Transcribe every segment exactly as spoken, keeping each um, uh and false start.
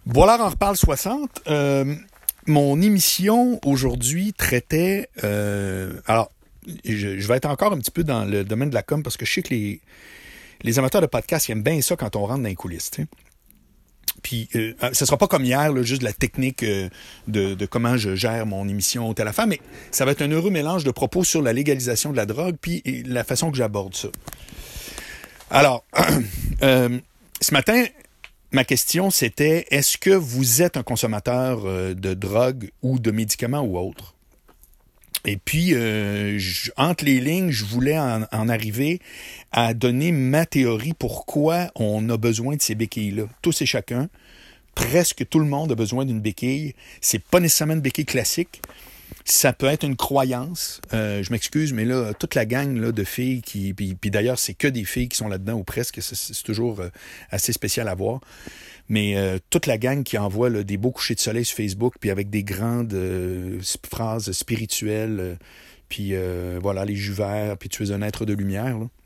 Voilà, on reparle soixante. Euh, mon émission aujourd'hui traitait... Euh, alors, je, je vais être encore un petit peu dans le domaine de la com parce que je sais que les, les amateurs de podcast ils aiment bien ça quand on rentre dans les coulisses. Tu sais. Puis, euh, ce sera pas comme hier, là, juste la technique euh, de, de comment je gère mon émission au téléphone, mais ça va être un heureux mélange de propos sur la légalisation de la drogue puis la façon que j'aborde ça. Alors, euh, ce matin... Ma question, c'était, est-ce que vous êtes un consommateur euh, de drogue ou de médicaments ou autre? Et puis, euh, je, entre les lignes, je voulais en, en arriver à donner ma théorie pourquoi on a besoin de ces béquilles-là. Tous et chacun, presque tout le monde a besoin d'une béquille. C'est pas nécessairement une béquille classique. Ça peut être une croyance. Euh, je m'excuse, mais là, toute la gang là, de filles qui... Puis, puis d'ailleurs, c'est que des filles qui sont là-dedans, ou presque. C'est, c'est toujours euh, assez spécial à voir. Mais euh, toute la gang qui envoie là, des beaux couchers de soleil sur Facebook, puis avec des grandes euh, phrases spirituelles, euh, puis euh, voilà, les jus verts, puis tu es un être de lumière, là.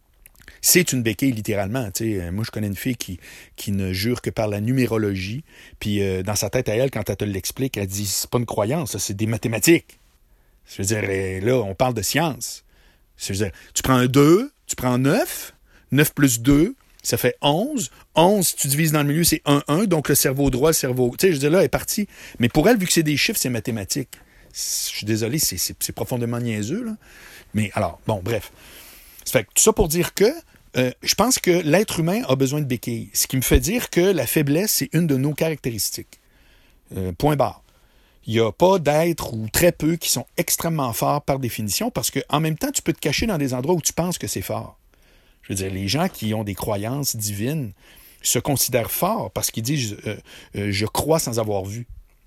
C'est une béquille, littéralement. T'sais. Moi, je connais une fille qui, qui ne jure que par la numérologie. Puis, euh, dans sa tête à elle, quand elle te l'explique, elle dit, c'est pas une croyance, ça, c'est des mathématiques. Je veux dire, là, on parle de science. Je veux dire, tu prends un deux, tu prends neuf, neuf plus deux, ça fait onze. onze, si tu divises dans le milieu, c'est un, un, donc le cerveau droit, le cerveau... Tu sais, je veux dire, là, elle est partie. Mais pour elle, vu que c'est des chiffres, c'est mathématique. Je suis désolé, c'est, c'est, c'est profondément niaiseux, là. Mais alors, bon, bref. Ça fait que tout ça pour dire que euh, je pense que l'être humain a besoin de béquilles. Ce qui me fait dire que la faiblesse, c'est une de nos caractéristiques. Euh, point barre. Il n'y a pas d'êtres ou très peu qui sont extrêmement forts par définition parce qu'en même temps, tu peux te cacher dans des endroits où tu penses que c'est fort. Je veux dire, les gens qui ont des croyances divines se considèrent forts parce qu'ils disent euh, euh, « je crois sans avoir vu ».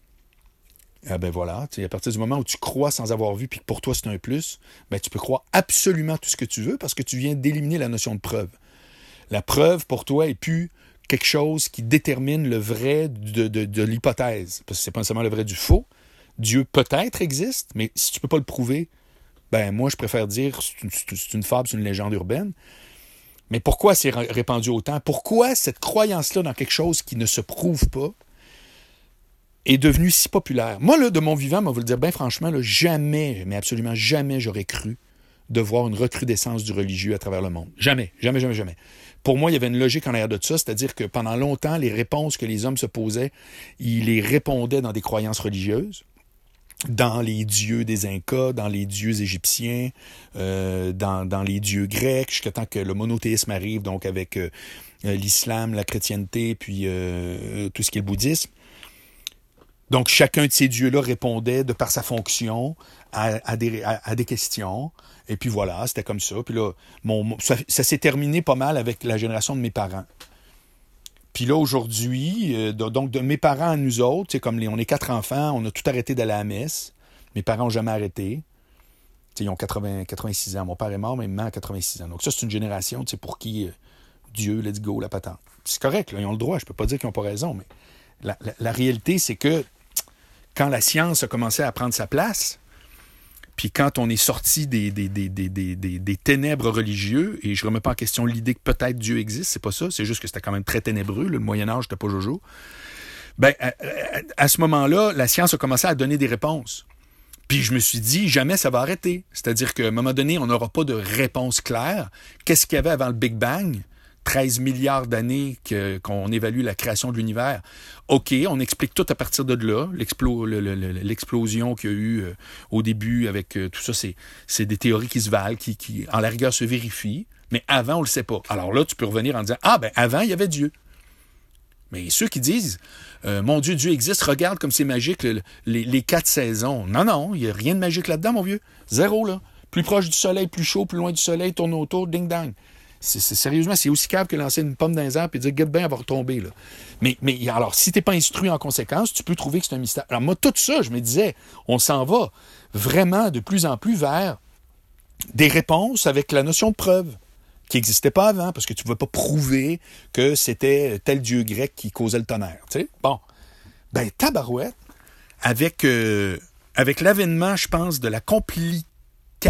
Ah ben voilà, à partir du moment où tu crois sans avoir vu puis que pour toi c'est un plus, ben tu peux croire absolument tout ce que tu veux parce que tu viens d'éliminer la notion de preuve. La preuve pour toi est plus quelque chose qui détermine le vrai de, de, de l'hypothèse. Parce que c'est pas nécessairement le vrai du faux. Dieu peut-être existe, mais si tu peux pas le prouver, ben moi je préfère dire c'est une, c'est une fable, c'est une légende urbaine. Mais pourquoi c'est répandu autant? Pourquoi cette croyance-là dans quelque chose qui ne se prouve pas est devenu si populaire? Moi, là, de mon vivant, moi, vous le dire bien franchement, là, jamais, mais absolument jamais, j'aurais cru de voir une recrudescence du religieux à travers le monde. Jamais, jamais, jamais, jamais. Pour moi, il y avait une logique en arrière de ça, c'est-à-dire que pendant longtemps, les réponses que les hommes se posaient, ils les répondaient dans des croyances religieuses, dans les dieux des Incas, dans les dieux égyptiens, euh, dans, dans les dieux grecs, jusqu'à temps que le monothéisme arrive, donc avec euh, l'islam, la chrétienté, puis euh, tout ce qui est le bouddhisme. Donc, chacun de ces dieux-là répondait, de par sa fonction, à, à, des, à, à des questions. Et puis voilà, c'était comme ça. Puis là, mon, ça, ça s'est terminé pas mal avec la génération de mes parents. Puis là, aujourd'hui, euh, donc de mes parents à nous autres, c'est comme les, on est quatre enfants, on a tout arrêté d'aller à la messe. Mes parents n'ont jamais arrêté. T'sais, ils ont quatre-vingts, quatre-vingt-six ans. Mon père est mort, mais maman a quatre-vingt-six ans. Donc ça, c'est une génération pour qui euh, Dieu, let's go, la patente. C'est correct, là, ils ont le droit. Je peux pas dire qu'ils n'ont pas raison, mais la, la, la réalité, c'est que quand la science a commencé à prendre sa place, puis quand on est sorti des, des, des, des, des, des, des ténèbres religieux, et je ne remets pas en question l'idée que peut-être Dieu existe, c'est pas ça, c'est juste que c'était quand même très ténébreux, là, le Moyen-Âge, c'était pas jojo, ben, à, à, à ce moment-là, la science a commencé à donner des réponses. Puis je me suis dit, jamais ça va arrêter. C'est-à-dire qu'à un moment donné, on n'aura pas de réponse claire. Qu'est-ce qu'il y avait avant le Big Bang? treize milliards d'années que, qu'on évalue la création de l'univers. OK, on explique tout à partir de là. L'explo, le, le, le, l'explosion qu'il y a eu euh, au début avec euh, tout ça, c'est, c'est des théories qui se valent, qui, qui, en la rigueur, se vérifient. Mais avant, on le sait pas. Alors là, tu peux revenir en disant, ah, ben avant, il y avait Dieu. Mais ceux qui disent, euh, mon Dieu, Dieu existe, regarde comme c'est magique, le, les, les quatre saisons. Non, non, il n'y a rien de magique là-dedans, mon vieux. Zéro, là. Plus proche du soleil, plus chaud, plus loin du soleil, tourne autour, ding-dang. C'est, c'est, sérieusement, c'est aussi cave que lancer une pomme dans les airs et dire « Get bien, elle va retomber. » là. Mais, mais alors, si tu n'es pas instruit en conséquence, tu peux trouver que c'est un mystère. Alors moi, tout ça, je me disais, on s'en va vraiment de plus en plus vers des réponses avec la notion de preuve qui n'existait pas avant, parce que tu ne pouvais pas prouver que c'était tel dieu grec qui causait le tonnerre. Tu sais? Bon. Ben, tabarouette, avec, euh, avec l'avènement, je pense, de la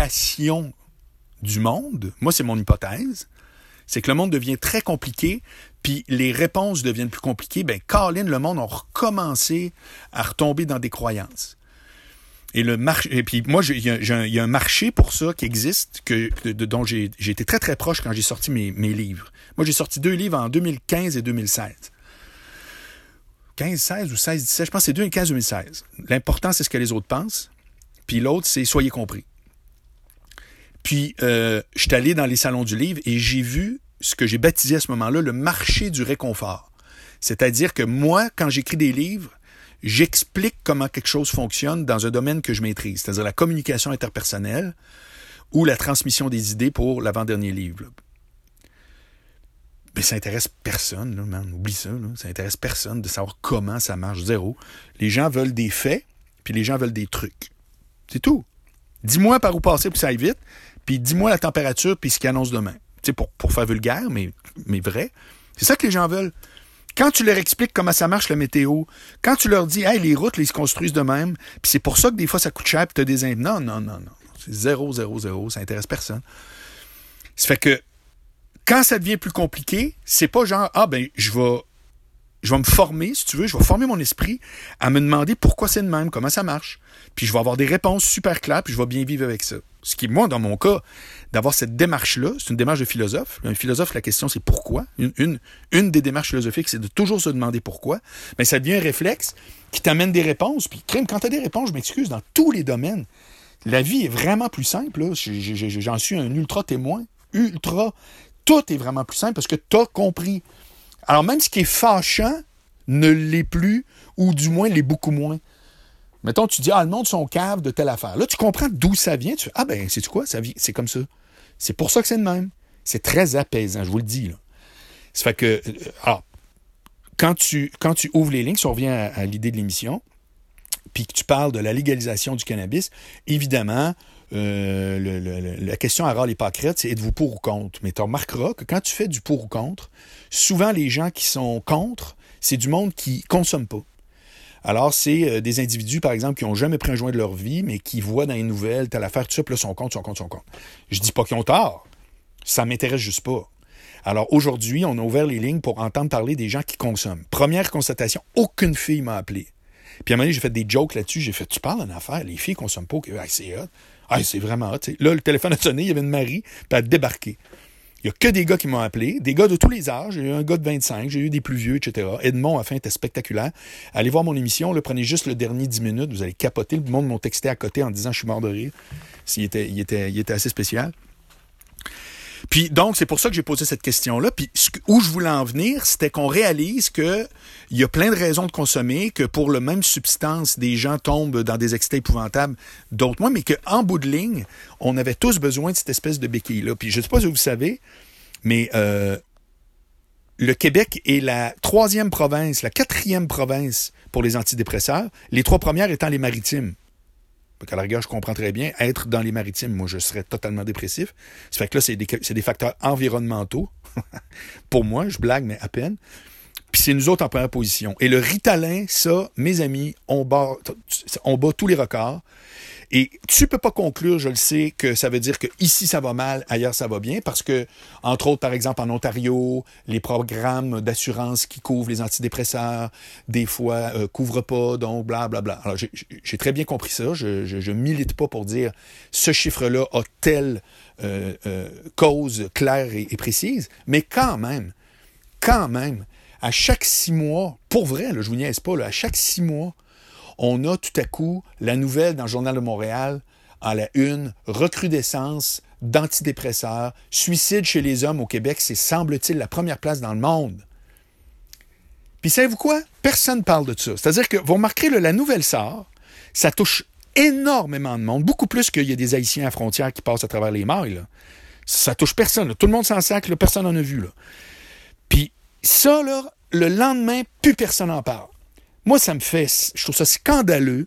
complication du monde, moi, c'est mon hypothèse, c'est que le monde devient très compliqué puis les réponses deviennent plus compliquées, ben Colin, le monde a recommencé à retomber dans des croyances. Et le marché, et puis moi, il y, y a un marché pour ça qui existe, que, de, dont j'ai, j'ai été très, très proche quand j'ai sorti mes, mes livres. Moi, j'ai sorti deux livres en deux mille quinze et deux mille seize. quinze seize ou seize dix-sept, je pense que c'est deux mille quinze deux mille seize. L'important, c'est ce que les autres pensent. Puis l'autre, c'est « Soyez compris ». Puis, euh, je suis allé dans les salons du livre et j'ai vu ce que j'ai baptisé à ce moment-là le marché du réconfort. C'est-à-dire que moi, quand j'écris des livres, j'explique comment quelque chose fonctionne dans un domaine que je maîtrise, c'est-à-dire la communication interpersonnelle ou la transmission des idées pour l'avant-dernier livre. Là. Mais ça intéresse personne, là, man. Oublie ça. Là. Ça intéresse personne de savoir comment ça marche. Zéro. Les gens veulent des faits, puis les gens veulent des trucs. C'est tout. Dis-moi par où passer pour que ça aille vite, puis dis-moi la température, puis ce qu'ils annoncent demain. Tu sais, pour, pour faire vulgaire, mais, mais vrai. C'est ça que les gens veulent. Quand tu leur expliques comment ça marche la météo, quand tu leur dis, hey, les routes, là, ils se construisent de même, puis c'est pour ça que des fois ça coûte cher, puis tu as des... Imp... Non, non, non, non. C'est zéro, zéro, zéro. Ça intéresse personne. Ça fait que quand ça devient plus compliqué, c'est pas genre, ah, ben, je vais, je vais me former, si tu veux, je vais former mon esprit à me demander pourquoi c'est de même, comment ça marche. Puis je vais avoir des réponses super claires, puis je vais bien vivre avec ça. Ce qui, moi, dans mon cas, d'avoir cette démarche-là, c'est une démarche de philosophe. Un philosophe, la question, c'est pourquoi. Une, une, une des démarches philosophiques, c'est de toujours se demander pourquoi. Mais ça devient un réflexe qui t'amène des réponses. Puis, crime, quand tu as des réponses, je m'excuse, dans tous les domaines, la vie est vraiment plus simple. Là. J'ai, j'ai, j'en suis un ultra témoin. Ultra. Tout est vraiment plus simple parce que tu as compris. Alors, même ce qui est fâchant ne l'est plus, ou du moins l'est beaucoup moins. Mettons, tu dis, ah, le monde sont caves de telle affaire. Là, tu comprends d'où ça vient. Tu fais, ah, ben, sais-tu quoi? Ça vient, c'est comme ça. C'est pour ça que c'est de même. C'est très apaisant, je vous le dis, là. Ça fait que, alors, quand tu, quand tu ouvres les lignes, si on revient à, à l'idée de l'émission, puis que tu parles de la légalisation du cannabis, évidemment, euh, le, le, la question à râle et pas crête, c'est êtes-vous pour ou contre? Mais tu remarqueras que quand tu fais du pour ou contre, souvent les gens qui sont contre, c'est du monde qui consomme pas. Alors, c'est euh, des individus, par exemple, qui n'ont jamais pris un joint de leur vie, mais qui voient dans les nouvelles, telle affaire, tout ça, puis là, son compte, son compte, son compte. Je dis pas qu'ils ont tort. Ça m'intéresse juste pas. Alors, aujourd'hui, on a ouvert les lignes pour entendre parler des gens qui consomment. Première constatation, aucune fille m'a appelé. Puis à un moment donné, j'ai fait des jokes là-dessus. J'ai fait, tu parles d'une affaire, les filles consomment pas. Okay, c'est hot. Ah, c'est vraiment hot. T'sais. Là, le téléphone a sonné, il y avait une Marie, puis elle a débarqué. Il n'y a que des gars qui m'ont appelé, des gars de tous les âges. J'ai eu un gars de vingt-cinq, j'ai eu des plus vieux, et cetera. Edmond, à la fin, était spectaculaire. Allez voir mon émission, là, prenez juste le dernier dix minutes, vous allez capoter. Le monde m'a texté à côté en disant « je suis mort de rire ». Il était, il était, il était assez spécial. Puis donc, c'est pour ça que j'ai posé cette question-là. Puis où je voulais en venir, c'était qu'on réalise qu'il y a plein de raisons de consommer, que pour la même substance, des gens tombent dans des excès épouvantables, d'autres moins, mais qu'en bout de ligne, on avait tous besoin de cette espèce de béquille-là. Puis je ne sais pas si vous savez, mais euh, le Québec est la troisième province, la quatrième province pour les antidépresseurs, les trois premières étant les maritimes. À la rigueur, je comprends très bien. Être dans les maritimes, moi, je serais totalement dépressif. Ça fait que là, c'est des, c'est des facteurs environnementaux. Pour moi, je blague, mais à peine. Puis c'est nous autres en première position. Et le Ritalin, ça, mes amis, on bat, on bat tous les records. Et tu peux pas conclure, je le sais, que ça veut dire que ici ça va mal, ailleurs ça va bien, parce que, entre autres, par exemple, en Ontario, les programmes d'assurance qui couvrent les antidépresseurs, des fois, euh, couvrent pas, donc blablabla. Bla, bla. Alors, j'ai, j'ai très bien compris ça. Je, je, je milite pas pour dire ce chiffre-là a telle euh, euh, cause claire et, et précise, mais quand même, quand même, à chaque six mois, pour vrai, là, je vous niaise pas, là, à chaque six mois, on a tout à coup la nouvelle dans le Journal de Montréal, à la une, recrudescence d'antidépresseurs, suicide chez les hommes au Québec, c'est semble-t-il la première place dans le monde. Puis savez-vous quoi? Personne ne parle de ça. C'est-à-dire que vous remarquerez, là, la nouvelle sort, ça touche énormément de monde, beaucoup plus qu'il y a des Haïtiens à frontières qui passent à travers les mailles. Là. Ça touche personne. Là. Tout le monde s'en sac, là, personne n'en a vu. Là. Puis ça, là, le lendemain, plus personne n'en parle. Moi, ça me fait... Je trouve ça scandaleux.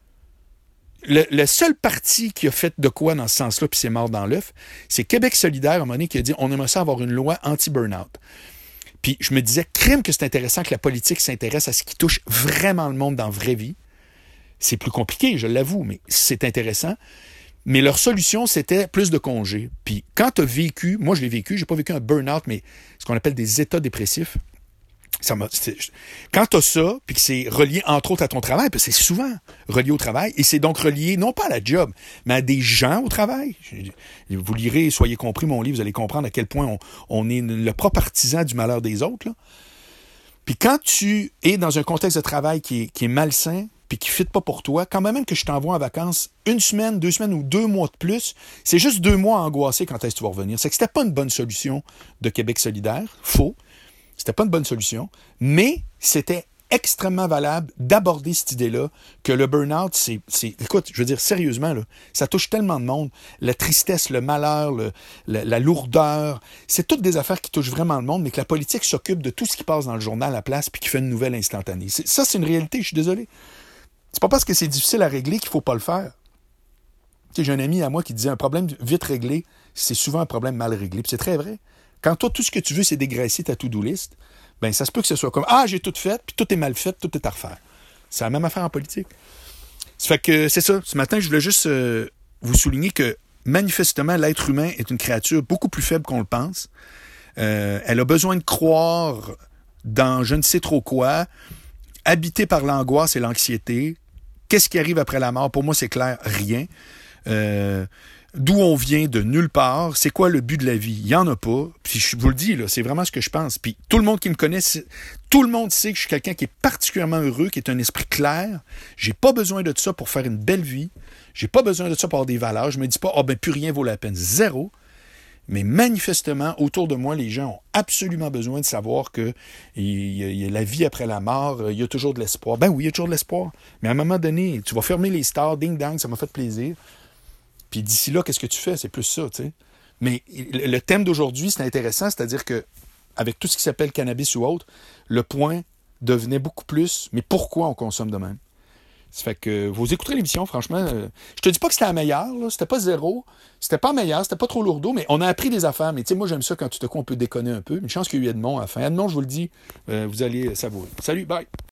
Le, le seul parti qui a fait de quoi dans ce sens-là, puis c'est mort dans l'œuf, c'est Québec solidaire, à un moment donné, qui a dit « on aimerait ça avoir une loi anti-burnout ». Puis je me disais, crime que c'est intéressant que la politique s'intéresse à ce qui touche vraiment le monde dans la vraie vie. C'est plus compliqué, je l'avoue, mais c'est intéressant. Mais leur solution, c'était plus de congés. Puis quand tu as vécu, moi je l'ai vécu, j'ai pas vécu un burn-out, mais ce qu'on appelle des états dépressifs, ça m'a, quand tu as ça, puis que c'est relié entre autres à ton travail, parce que c'est souvent relié au travail, et c'est donc relié non pas à la job, mais à des gens au travail. Vous lirez, soyez compris mon livre, vous allez comprendre à quel point on, on est le propre artisan du malheur des autres, là. Puis quand tu es dans un contexte de travail qui est, qui est malsain, puis qui ne fit pas pour toi, quand même que je t'envoie en vacances une semaine, deux semaines ou deux mois de plus, c'est juste deux mois angoissés quand est-ce que tu vas revenir. C'est que c'était pas une bonne solution de Québec solidaire, faux. C'était pas une bonne solution, mais c'était extrêmement valable d'aborder cette idée-là que le burn-out, c'est, c'est... Écoute, je veux dire, sérieusement, là, ça touche tellement de monde. La tristesse, le malheur, le, la, la lourdeur, c'est toutes des affaires qui touchent vraiment le monde, mais que la politique s'occupe de tout ce qui passe dans le journal à la place puis qui fait une nouvelle instantanée. C'est, ça, c'est une réalité, je suis désolé. C'est pas parce que c'est difficile à régler qu'il faut pas le faire. Tu sais, j'ai un ami à moi qui disait un problème vite réglé, c'est souvent un problème mal réglé. Puis c'est très vrai. Quand toi, tout ce que tu veux, c'est dégraisser ta to-do list, ben ça se peut que ce soit comme « Ah, j'ai tout fait, puis tout est mal fait, tout est à refaire. » C'est la même affaire en politique. Ça fait que c'est ça. Ce matin, je voulais juste euh, vous souligner que manifestement, l'être humain est une créature beaucoup plus faible qu'on le pense. Euh, elle a besoin de croire dans je ne sais trop quoi, habité par l'angoisse et l'anxiété. Qu'est-ce qui arrive après la mort? Pour moi, c'est clair, rien. Euh, d'où on vient, de nulle part. C'est quoi le but de la vie? Il n'y en a pas. Puis je vous le dis, là, c'est vraiment ce que je pense. Puis tout le monde qui me connaît, tout le monde sait que je suis quelqu'un qui est particulièrement heureux, qui est un esprit clair. J'ai pas besoin de ça pour faire une belle vie. J'ai pas besoin de ça pour avoir des valeurs. Je me dis pas, ah oh, ben plus rien vaut la peine. Zéro. Mais manifestement, autour de moi, les gens ont absolument besoin de savoir que il y a, il y a la vie après la mort, il y a toujours de l'espoir. Ben oui, il y a toujours de l'espoir. Mais à un moment donné, tu vas fermer les stars, ding-dang, ça m'a fait plaisir. Puis d'ici là, qu'est-ce que tu fais? C'est plus ça, tu sais. Mais le thème d'aujourd'hui, c'est intéressant, c'est-à-dire que avec tout ce qui s'appelle cannabis ou autre, le point devenait beaucoup plus, mais pourquoi on consomme de même? Ça fait que vous écouterez l'émission, franchement. Euh, je te dis pas que c'était la meilleure, là, c'était pas zéro, c'était pas meilleur, c'était pas trop lourdeau, mais on a appris des affaires. Mais tu sais, moi j'aime ça quand tout à coup on peut déconner un peu. Une chance qu'il y a eu Edmond à la fin. Edmond, je vous le dis, euh, vous allez savourer. Salut, bye!